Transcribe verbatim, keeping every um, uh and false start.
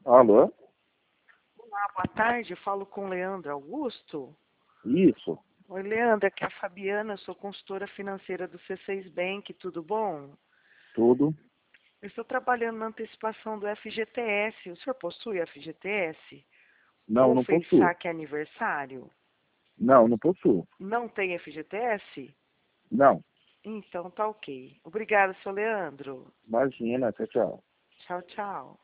Alô? Olá, boa tarde. Eu falo com o Leandro Augusto. Isso, Oi, Leandro, aqui é a Fabiana, eu sou consultora financeira do C seis Bank, tudo bom? tudo. Eu estou trabalhando na antecipação do F G T S. O senhor possui F G T S? Não, Ou não fez possuo. saque aniversário? Não, não possuo. Não tem F G T S? Não. Então tá ok. Obrigada, seu Leandro. Imagina, tchau, tchau. Tchau, tchau.